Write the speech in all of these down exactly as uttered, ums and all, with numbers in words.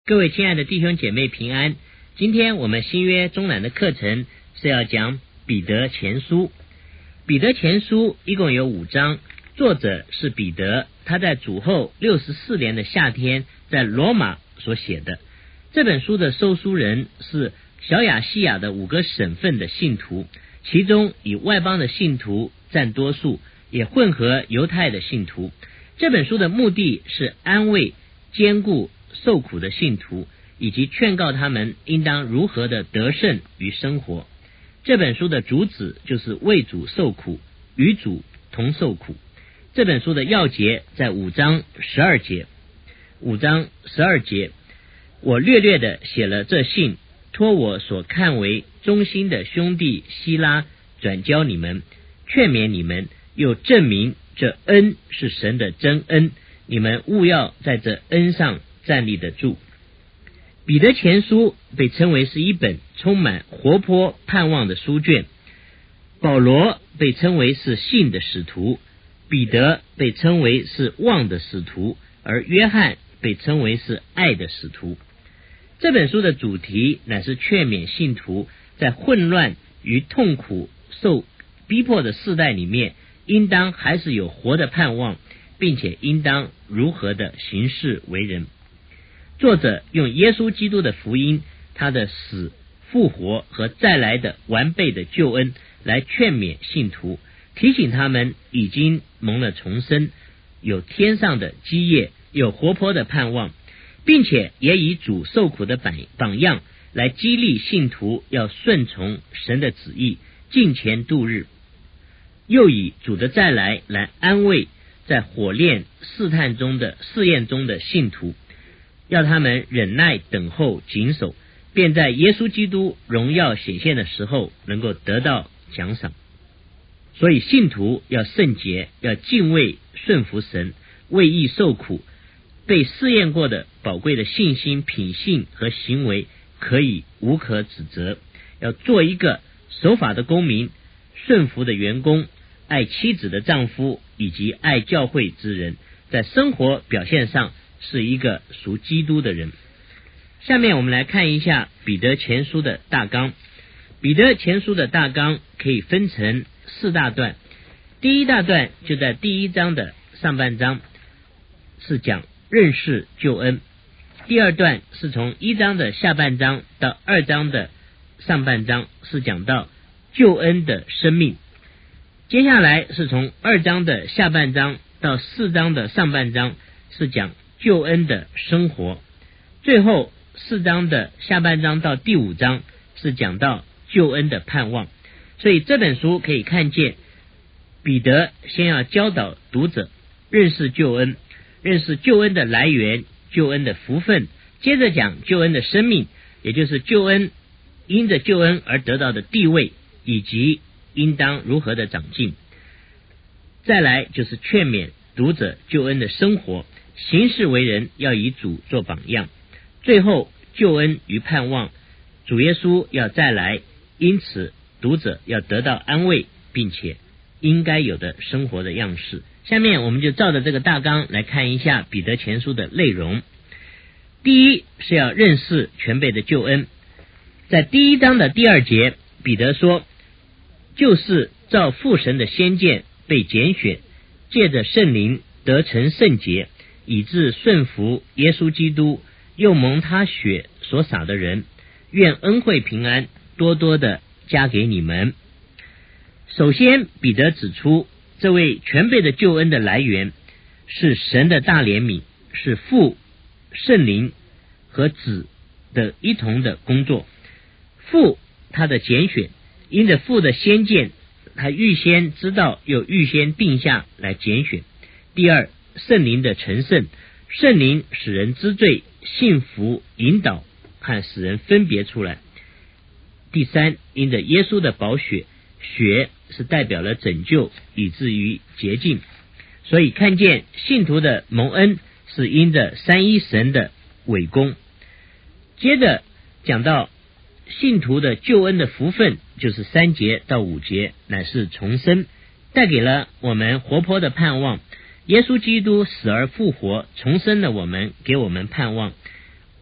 各位亲爱的弟兄姐妹平安，今天我们新约中南的课程是要讲彼得前书。彼得前书一共有五章，作者是彼得，他在主后六十四年的夏天在罗马所写的。这本书的收书人是小亚细亚的五个省份的信徒，其中以外邦的信徒占多数，也混合犹太的信徒。这本书的目的是安慰坚固受苦的信徒，以及劝告他们应当如何的得胜与生活。这本书的主旨就是为主受苦，与主同受苦。这本书的要节在五章十二节。五章十二节，我略略的写了这信，托我所看为忠心的兄弟希拉转交你们，劝勉你们，又证明这恩是神的真恩，你们务要在这恩上站立得住。彼得前书被称为是一本充满活泼盼望的书卷。保罗被称为是信的使徒，彼得被称为是望的使徒，而约翰被称为是爱的使徒。这本书的主题乃是劝勉信徒在混乱与痛苦受逼迫的世代里面，应当还是有活的盼望，并且应当如何的行事为人。作者用耶稣基督的福音，他的死、复活和再来的完备的救恩来劝勉信徒，提醒他们已经蒙了重生，有天上的基业，有活泼的盼望，并且也以主受苦的榜样来激励信徒要顺从神的旨意，敬虔度日，又以主的再来来安慰在火炼试探中的试验中的信徒，要他们忍耐等候谨守，便在耶稣基督荣耀显现的时候能够得到奖赏。所以信徒要圣洁，要敬畏顺服神，为义受苦，被试验过的宝贵的信心、品性和行为可以无可指责，要做一个守法的公民，顺服的员工，爱妻子的丈夫，以及爱教会之人，在生活表现上是一个属基督的人。下面我们来看一下彼得前书的大纲。彼得前书的大纲可以分成四大段。第一大段就在第一章的上半章，是讲认识救恩。第二段是从一章的下半章到二章的上半章，是讲到救恩的生命。接下来是从二章的下半章到四章的上半章，是讲救恩的生活。最后四章的下半章到第五章是讲到救恩的盼望。所以这本书可以看见，彼得先要教导读者认识救恩，认识救恩的来源，救恩的福分，接着讲救恩的生命，也就是救恩因着救恩而得到的地位，以及应当如何的长进。再来就是劝勉读者救恩的生活，行事为人要以主做榜样。最后救恩与盼望，主耶稣要再来，因此读者要得到安慰，并且应该有的生活的样式。下面我们就照着这个大纲来看一下彼得前书的内容。第一是要认识全备的救恩。在第一章的第二节，彼得说，就是照父神的先见被拣选，借着圣灵得成圣洁，以致顺服耶稣基督，又蒙他血所洒的人，愿恩惠平安多多的加给你们。首先彼得指出，这位全备的救恩的来源是神的大怜悯，是父、圣灵和子的一同的工作。父他的拣选，因着父的先见，他预先知道又预先定下来拣选。第二，圣灵的成圣，圣灵使人知罪、信服、引导和使人分别出来。第三，因着耶稣的宝血，血是代表了拯救，以至于洁净。所以看见信徒的蒙恩是因着三一神的伟功。接着讲到信徒的救恩的福分，就是三节到五节，乃是重生，带给了我们活泼的盼望。耶稣基督死而复活，重生了我们，给我们盼望。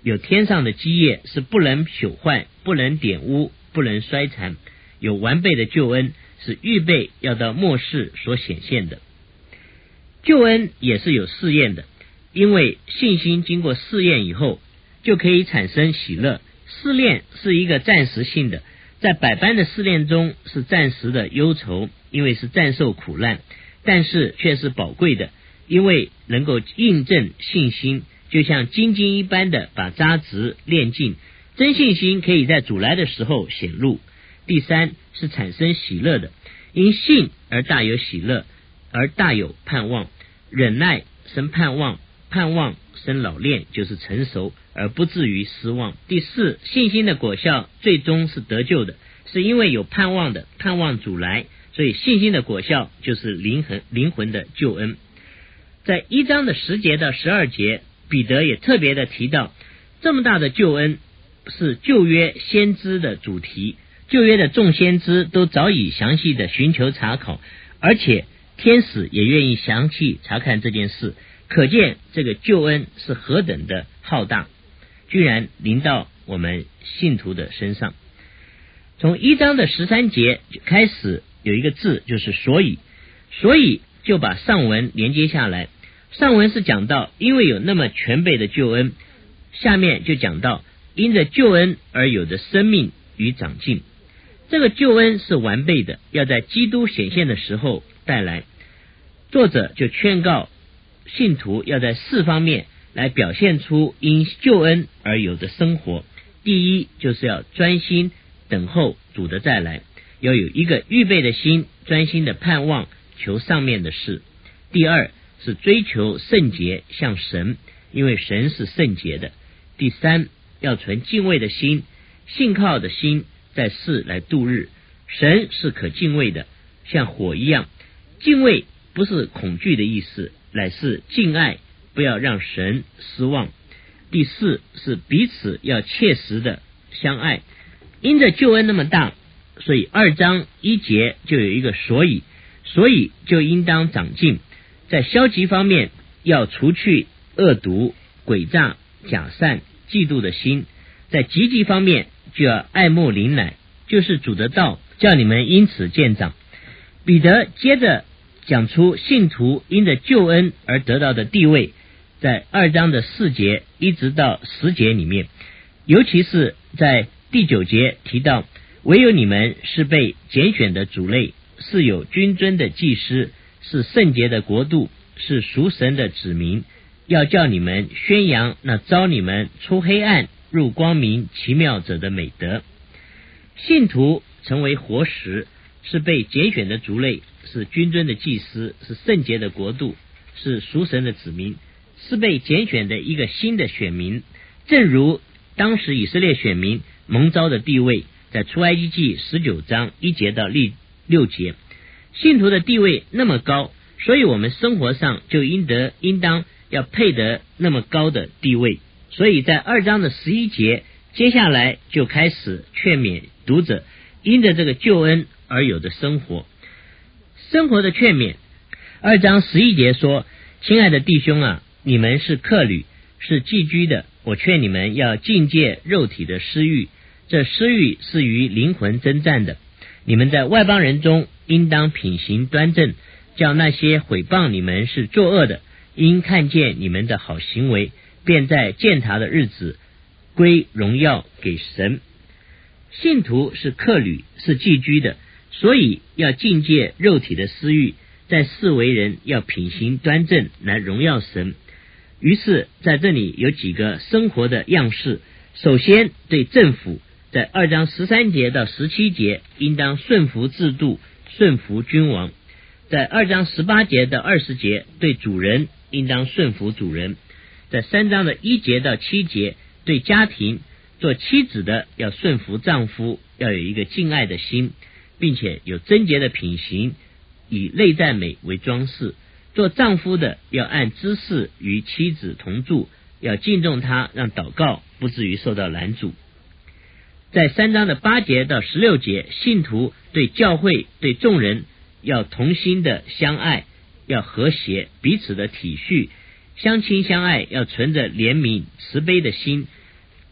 有天上的基业，是不能朽坏，不能玷污，不能衰残，有完备的救恩，是预备要到末世所显现的。救恩也是有试验的，因为信心经过试验以后，就可以产生喜乐。试炼是一个暂时性的，在百般的试炼中是暂时的忧愁，因为是暂受苦难，但是却是宝贵的，因为能够印证信心，就像精金一般的把渣质炼尽。真信心可以在主来的时候显露。第三是产生喜乐的，因信而大有喜乐，而大有盼望。忍耐生盼望，盼望生老练，就是成熟，而不至于失望。第四，信心的果效最终是得救的，是因为有盼望的，盼望主来，所以信心的果效就是灵魂灵魂的救恩。在一章的十节到十二节，彼得也特别的提到，这么大的救恩是旧约先知的主题，旧约的众先知都早已详细的寻求查考，而且天使也愿意详细查看这件事，可见这个救恩是何等的浩大，居然临到我们信徒的身上。从一章的十三节开始有一个字，就是所以，所以就把上文连接下来。上文是讲到因为有那么全备的救恩，下面就讲到因着救恩而有的生命与长进。这个救恩是完备的，要在基督显现的时候带来。作者就劝告信徒要在四方面来表现出因救恩而有的生活。第一，就是要专心等候主的再来，要有一个预备的心，专心的盼望求上面的事。第二，是追求圣洁，像神，因为神是圣洁的。第三，要存敬畏的心，信靠的心，在世来度日。神是可敬畏的，像火一样。敬畏不是恐惧的意思，乃是敬爱，不要让神失望。第四，是彼此要切实的相爱。因着救恩那么大，所以二章一节就有一个所以，所以就应当长进。在消极方面，要除去恶毒、诡诈、假善、嫉妒的心；在积极方面，就要爱慕灵奶，就是主的道，叫你们因此渐长。彼得接着讲出信徒因着救恩而得到的地位，在二章的四节一直到十节里面，尤其是在第九节提到，唯有你们是被拣选的族类，是有君尊的祭司，是圣洁的国度，是属神的子民，要叫你们宣扬那召你们出黑暗入光明奇妙者的美德。信徒成为活石，是被拣选的族类，是君尊的祭司，是圣洁的国度，是属神的子民，是被拣选的一个新的选民。正如当时以色列选民蒙召的地位，在出埃及记十九章一节到六节，信徒的地位那么高，所以我们生活上就应得应当要配得那么高的地位。所以在二章的十一节，接下来就开始劝勉读者因着这个救恩而有的生活。生活的劝勉，二章十一节说，亲爱的弟兄啊，你们是客旅，是寄居的，我劝你们要禁戒肉体的私欲，这私欲是与灵魂征战的。你们在外邦人中应当品行端正，叫那些毁谤你们是作恶的，因看见你们的好行为，便在鉴察的日子归荣耀给神。信徒是客旅，是寄居的，所以要禁戒肉体的私欲，在世为人要品行端正，来荣耀神。于是在这里有几个生活的样式。首先对政府，在二章十三节到十七节应当顺服制度，顺服君王。在二章十八节到二十节对主人应当顺服主人。在三章的一节到七节对家庭，做妻子的要顺服丈夫，要有一个敬爱的心，并且有贞洁的品行，以内在美为装饰。做丈夫的要按知识与妻子同住，要敬重他，让祷告不至于受到拦阻。在三章的八节到十六节，信徒对教会对众人要同心的相爱，要和谐，彼此的体恤，相亲相爱，要存着怜悯慈悲的心，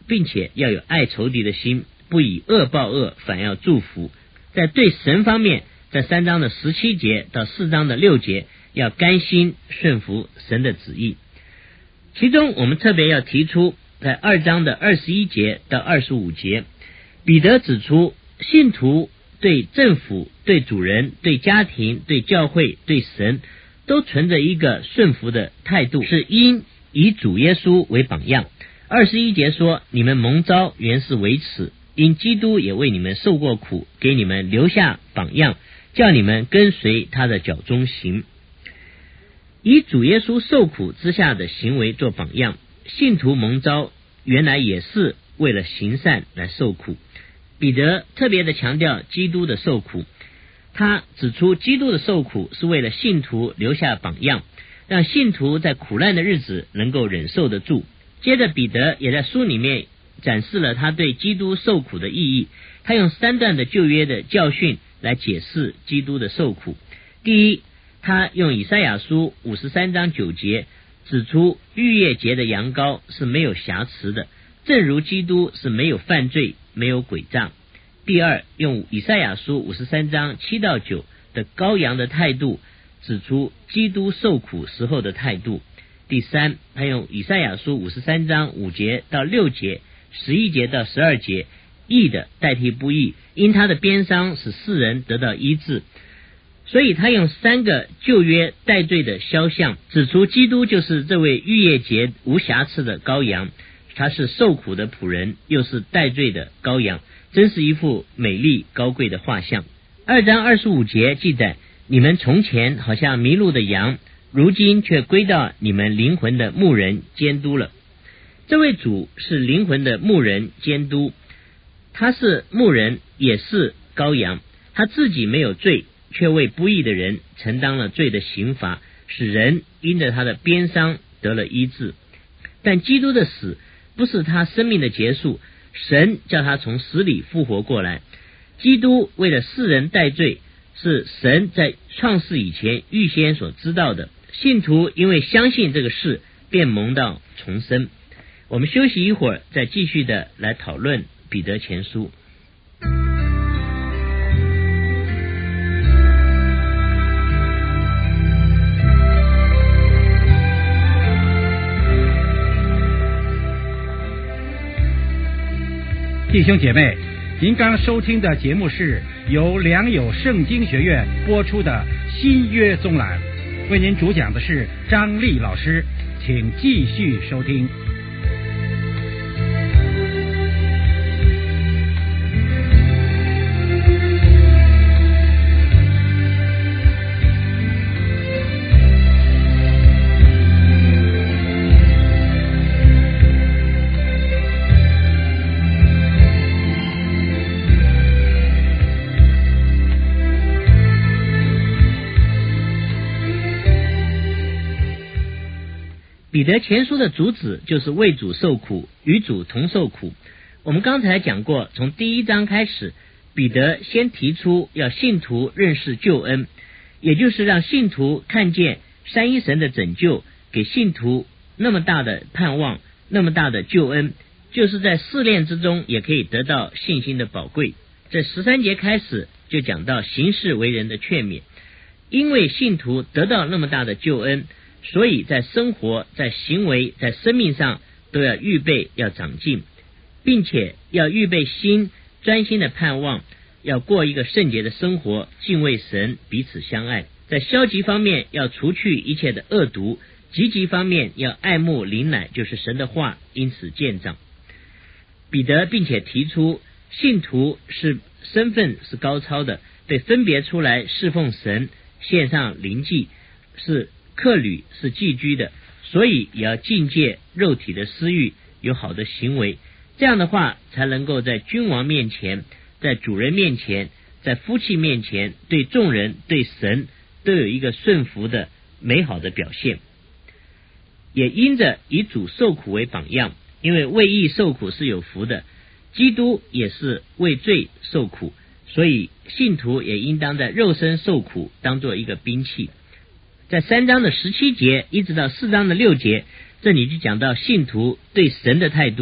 并且要有爱仇敌的心，不以恶报恶，反要祝福。在对神方面，在三章的十七节到四章的六节，要甘心顺服神的旨意。其中我们特别要提出，在二章的二十一节到二十五节，彼得指出信徒对政府、对主人、对家庭、对教会、对神都存着一个顺服的态度，是因以主耶稣为榜样。二十一节说，你们蒙召原是为此，因基督也为你们受过苦，给你们留下榜样，叫你们跟随他的脚中行。以主耶稣受苦之下的行为做榜样，信徒蒙召原来也是为了行善来受苦。彼得特别的强调基督的受苦，他指出基督的受苦是为了信徒留下榜样，让信徒在苦难的日子能够忍受得住。接着彼得也在书里面展示了他对基督受苦的意义，他用三段的旧约的教训来解释基督的受苦。第一，他用以赛亚书五十三章九节指出逾越节的羊羔是没有瑕疵的，正如基督是没有犯罪没有诡诈。第二，用以赛亚书五十三章七到九的羔羊的态度指出基督受苦时候的态度。第三，他用以赛亚书五十三章五节到六节、十一节到十二节，义的代替不义，因他的鞭伤使世人得到医治。所以他用三个旧约代罪的肖像，指出基督就是这位逾越节无瑕疵的羔羊，他是受苦的仆人，又是代罪的羔羊，真是一幅美丽高贵的画像。二章二十五节记载，你们从前好像迷路的羊，如今却归到你们灵魂的牧人监督了。这位主是灵魂的牧人监督，他是牧人也是羔羊，他自己没有罪，却为不义的人承担了罪的刑罚，使人因着他的鞭伤得了医治。但基督的死不是他生命的结束，神叫他从死里复活过来。基督为了世人代罪，是神在创世以前预先所知道的，信徒因为相信这个事，便蒙到重生。我们休息一会儿，再继续的来讨论彼得前书。 弟兄姐妹，您刚收听的节目是由良友圣经学院播出的新约综览，为您主讲的是张丽老师，请继续收听。 彼得前书的主旨就是为主受苦，与主同受苦。我们刚才讲过，从第一章开始，彼得先提出要信徒认识救恩，也就是让信徒看见三一神的拯救，给信徒那么大的盼望，那么大的救恩，就是在试炼之中也可以得到信心的宝贵。这十三节开始就讲到行事为人的劝勉，因为信徒得到那么大的救恩，所以在生活、在行为、在生命上都要预备，要长进，并且要预备心，专心的盼望，要过一个圣洁的生活，敬畏神，彼此相爱。在消极方面要除去一切的恶毒，积极方面要爱慕灵奶，就是神的话，因此渐长。彼得并且提出信徒是身份是高超的，被分别出来侍奉神，献上灵祭，是客旅，是寄居的，所以也要禁戒肉体的私欲，有好的行为，这样的话才能够在君王面前，在主人面前，在夫妻面前，对众人对神都有一个顺服的美好的表现。也因着以主受苦为榜样，因为为义受苦是有福的，基督也是为罪受苦，所以信徒也应当在肉身受苦当作一个兵器。在三章的十七节一直到四章的六节，这里就讲到信徒对神的态度，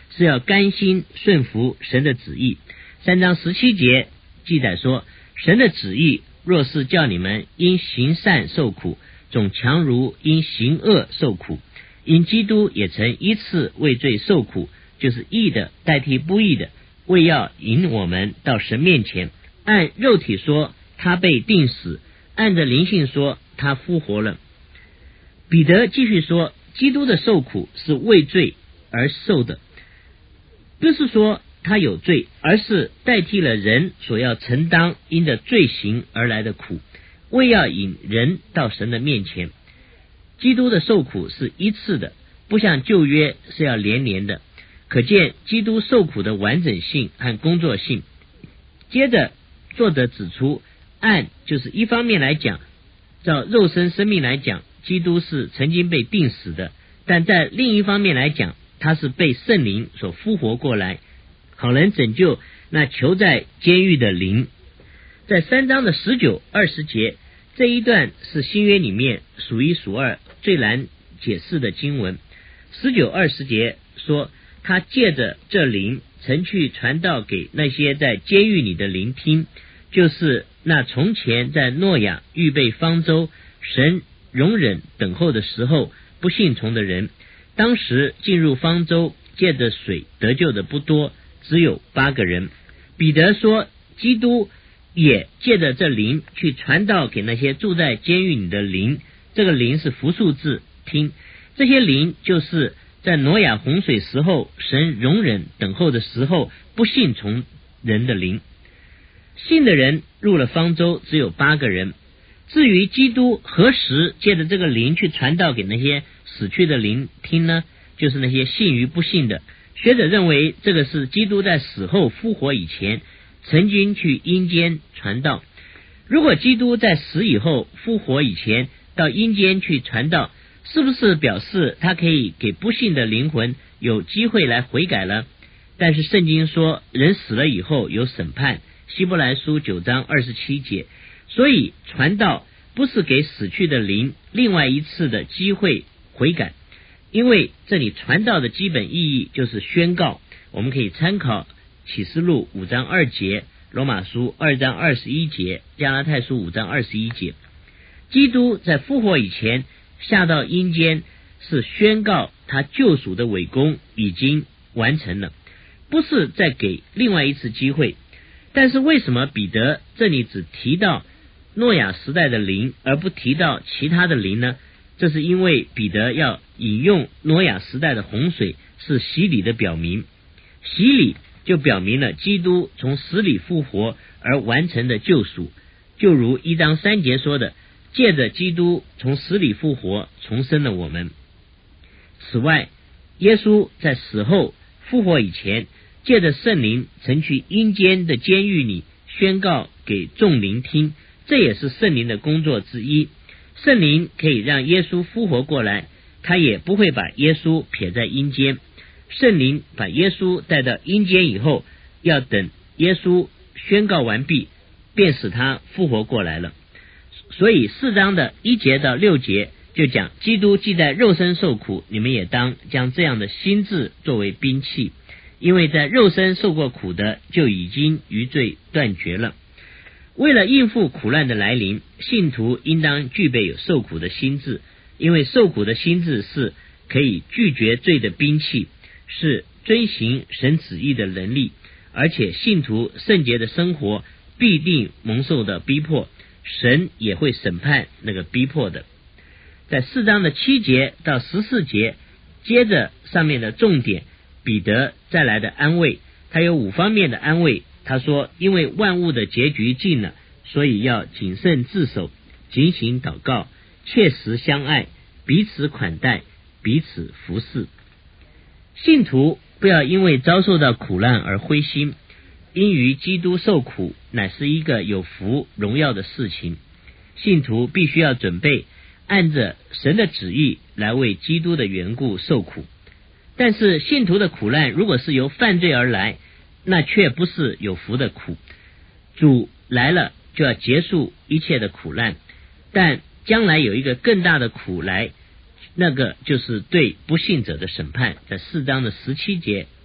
是要甘心顺服神的旨意。三章十七节记载说，神的旨意若是叫你们因行善受苦，总强如因行恶受苦。因基督也曾一次为罪受苦，就是义的代替不义的，为要引我们到神面前。按肉体说，他被钉死；按着灵性说，他复活了。彼得继续说，基督的受苦是为罪而受的，不是说他有罪，而是代替了人所要承担因着罪行而来的苦，为要引人到神的面前。基督的受苦是一次的，不像旧约是要连连的，可见基督受苦的完整性和工作性。接着作者指出，按就是一方面来讲，照肉身生命来讲，基督是曾经被钉死的，但在另一方面来讲，他是被圣灵所复活过来，好能拯救那囚在监狱的灵。在三章的十九、二十节，这一段是新约里面数一数二最难解释的经文。十九、二十节说，他借着这灵曾去传道给那些在监狱里的灵听，就是那从前在诺亚预备方舟，神容忍等候的时候不信从的人。当时进入方舟借着水得救的不多，只有八个人。彼得说，基督也借着这灵去传道给那些住在监狱里的灵，这个灵是复数字，听，这些灵就是在挪亚洪水时候神容忍等候的时候不信从人的灵。信的人入了方舟只有八个人。至于基督何时借着这个灵去传道给那些死去的灵听呢？就是那些信与不信的。学者认为这个是基督在死后复活以前曾经去阴间传道。如果基督在死以后复活以前到阴间去传道，是不是表示他可以给不信的灵魂有机会来悔改了？但是圣经说人死了以后有审判，希伯来书九章二十七节，所以传道不是给死去的灵另外一次的机会悔改，因为这里传道的基本意义就是宣告。我们可以参考启示录五章二节，罗马书二章二十一节，加拉太书五章二十一节。基督在复活以前下到阴间，是宣告他救赎的伟功已经完成了，不是再给另外一次机会。但是为什么彼得这里只提到诺亚时代的灵，而不提到其他的灵呢？这是因为彼得要引用诺亚时代的洪水是洗礼的表明，洗礼就表明了基督从死里复活而完成的救赎，就如一章三节说的，借着基督从死里复活重生了我们。此外，耶稣在死后复活以前，借着圣灵曾去阴间的监狱里宣告给众灵听，这也是圣灵的工作之一。圣灵可以让耶稣复活过来，他也不会把耶稣撇在阴间。圣灵把耶稣带到阴间以后，要等耶稣宣告完毕，便使他复活过来了。所以四章的一节到六节就讲，基督既在肉身受苦，你们也当将这样的心志作为兵器，因为在肉身受过苦的，就已经与罪断绝了。为了应付苦难的来临，信徒应当具备有受苦的心志，因为受苦的心志是可以拒绝罪的兵器，是遵行神旨意的能力，而且信徒圣洁的生活必定蒙受的逼迫，神也会审判那个逼迫的。在四章的七节到十四节，接着上面的重点，彼得再来的安慰，他有五方面的安慰。他说，因为万物的结局近了，所以要谨慎自守，警醒祷告，切实相爱，彼此款待，彼此服侍。信徒不要因为遭受到苦难而灰心，因于基督受苦乃是一个有福荣耀的事情。信徒必须要准备按着神的旨意来为基督的缘故受苦。但是信徒的苦难如果是由犯罪而来，那却不是有福的苦。主来了就要结束一切的苦难，但将来有一个更大的苦来，那个就是对不信者的审判，在四章的十七节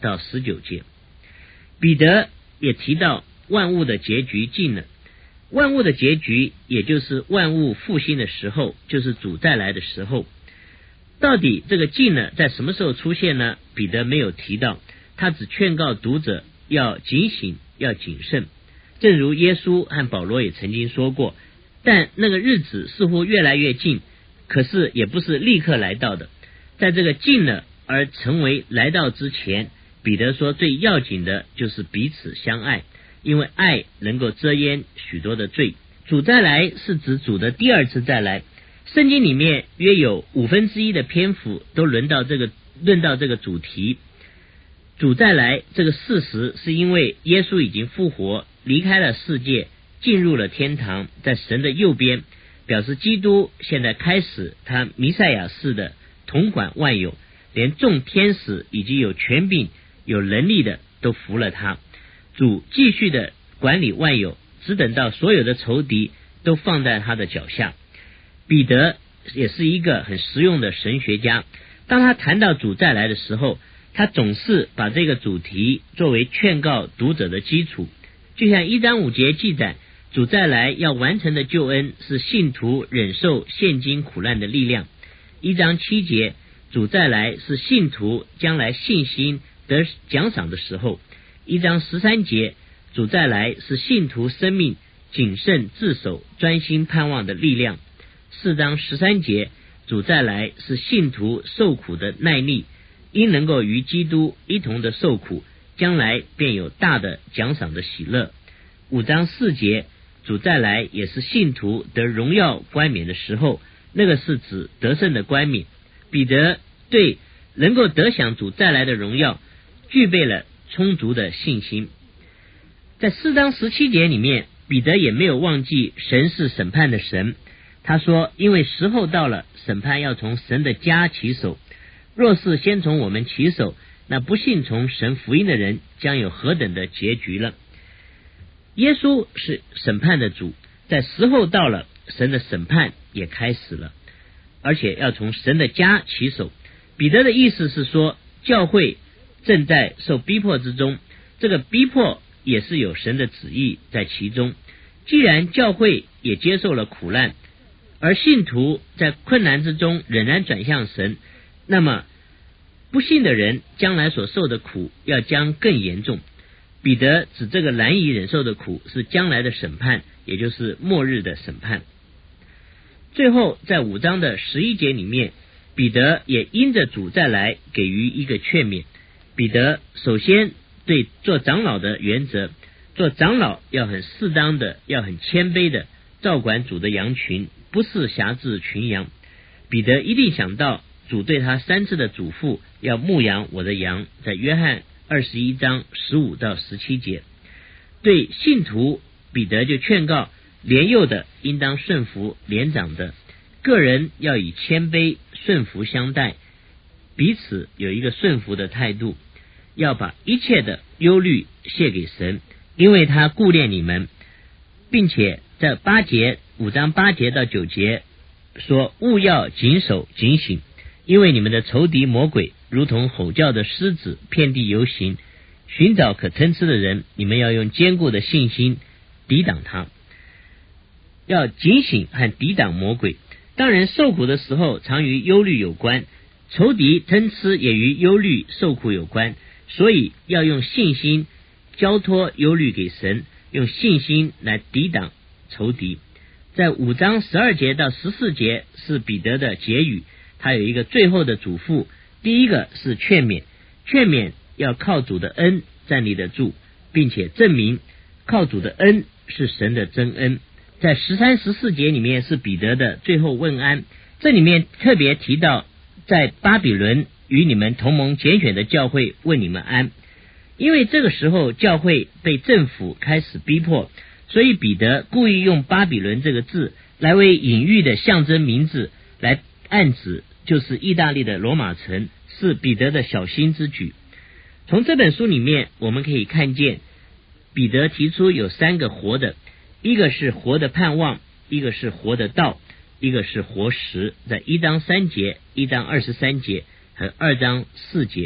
到十九节。彼得也提到万物的结局近了，万物的结局也就是万物复兴的时候，就是主再来的时候。到底这个近了在什么时候出现呢？彼得没有提到，他只劝告读者要警醒，要谨慎。正如耶稣和保罗也曾经说过，但那个日子似乎越来越近，可是也不是立刻来到的。在这个近了而成为来到之前，彼得说最要紧的就是彼此相爱，因为爱能够遮掩许多的罪。主再来是指主的第二次再来，圣经里面约有五分之一的篇幅都轮到这个论到这个主题。主再来这个事实是因为耶稣已经复活，离开了世界，进入了天堂，在神的右边，表示基督现在开始他弥赛亚式的统管万有，连众天使以及有权柄有能力的都服了他。主继续的管理万有，只等到所有的仇敌都放在他的脚下。彼得也是一个很实用的神学家，当他谈到主再来的时候，他总是把这个主题作为劝告读者的基础。就像一章五节记载，主再来要完成的救恩是信徒忍受现今苦难的力量。一章七节，主再来是信徒将来信心得奖赏的时候。一章十三节，主再来是信徒生命谨慎自守专心盼望的力量。四章十三节，主再来是信徒受苦的耐力，因能够与基督一同的受苦，将来便有大的奖赏的喜乐。五章四节，主再来也是信徒得荣耀冠冕的时候，那个是指得胜的冠冕。彼得对能够得享主再来的荣耀具备了充足的信心。在四章十七节里面，彼得也没有忘记神是审判的神。他说，因为时候到了，审判要从神的家起手，若是先从我们起手，那不信从神福音的人将有何等的结局了。耶稣是审判的主，在时候到了，神的审判也开始了，而且要从神的家起手。彼得的意思是说，教会正在受逼迫之中，这个逼迫也是有神的旨意在其中。既然教会也接受了苦难，而信徒在困难之中仍然转向神，那么不信的人将来所受的苦要将更严重。彼得指这个难以忍受的苦是将来的审判，也就是末日的审判。最后在五章的十一节里面，彼得也因着主再来给予一个劝勉。彼得首先对做长老的原则，做长老要很适当的，要很谦卑的照管主的羊群，不是辖制群羊。彼得一定想到主对他三次的嘱咐，要牧养我的羊，在约翰二十一章十五到十七节。对信徒，彼得就劝告，年幼的应当顺服年长的，个人要以谦卑顺服相待，彼此有一个顺服的态度，要把一切的忧虑卸给神，因为他顾念你们。并且在八节五章八节到九节说，务要谨守警醒，因为你们的仇敌魔鬼如同吼叫的狮子，遍地游行，寻找可吞吃的人，你们要用坚固的信心抵挡他。要警醒和抵挡魔鬼。当然受苦的时候常与忧虑有关，仇敌吞吃也与忧虑受苦有关，所以要用信心交托忧虑给神，用信心来抵挡仇敌。在五章十二节到十四节是彼得的结语，他有一个最后的嘱咐。第一个是劝勉，劝勉要靠主的恩站立得住，并且证明靠主的恩是神的真恩。在十三十四节里面是彼得的最后问安，这里面特别提到在巴比伦与你们同盟拣选的教会问你们安，因为这个时候教会被政府开始逼迫，所以彼得故意用巴比伦这个字来为隐喻的象征名字来暗指，就是意大利的罗马城，是彼得的小心之举。从这本书里面我们可以看见，彼得提出有三个活的，一个是活的盼望，一个是活的道，一个是活石，在一章三节、一章二十三节和二章四节。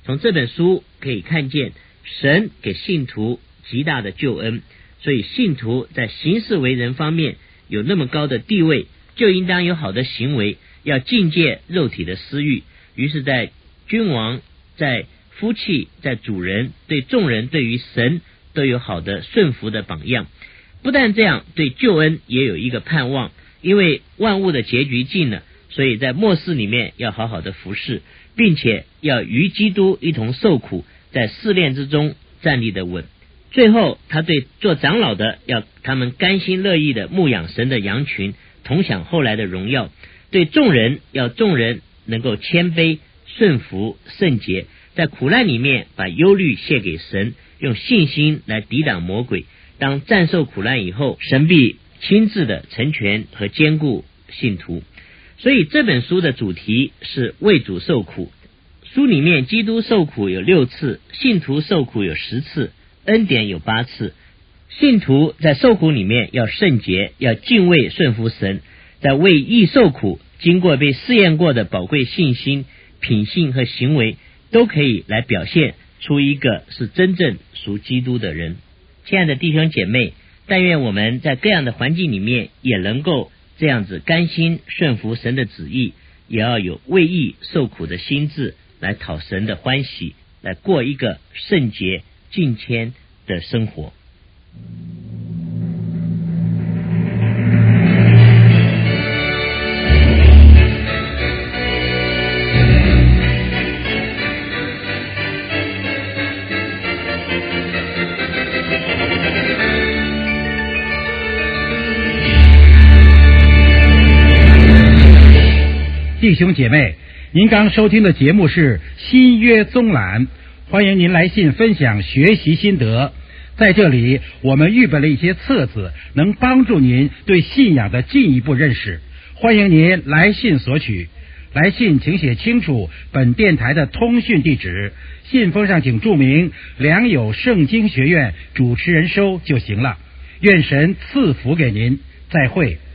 从这本书可以看见神给信徒极大的救恩，所以信徒在行事为人方面有那么高的地位，就应当有好的行为，要禁戒肉体的私欲。于是在君王、在夫妻、在主人、对众人、对于神都有好的顺服的榜样。不但这样，对救恩也有一个盼望，因为万物的结局近了，所以在末世里面要好好的服侍，并且要与基督一同受苦，在试炼之中站立的稳。最后他对做长老的，要他们甘心乐意的牧养神的羊群，同享后来的荣耀。对众人，要众人能够谦卑顺服圣洁，在苦难里面把忧虑卸给神，用信心来抵挡魔鬼。当战胜苦难以后，神必亲自的成全和坚固信徒。所以这本书的主题是为主受苦。书里面基督受苦有六次，信徒受苦有十次，恩典有八次。信徒在受苦里面要圣洁，要敬畏顺服神，在为义受苦，经过被试验过的宝贵信心、品性和行为，都可以来表现出一个是真正属基督的人。亲爱的弟兄姐妹，但愿我们在各样的环境里面也能够这样子甘心顺服神的旨意，也要有为义受苦的心志，来讨神的欢喜，来过一个圣洁敬虔的生活。 弟兄姐妹，您刚收听的节目是新约综览，欢迎您来信分享学习心得。在这里我们预备了一些册子，能帮助您对信仰的进一步认识，欢迎您来信索取。来信请写清楚本电台的通讯地址，信封上请注明良友圣经学院主持人收就行了。愿神赐福给您，再会。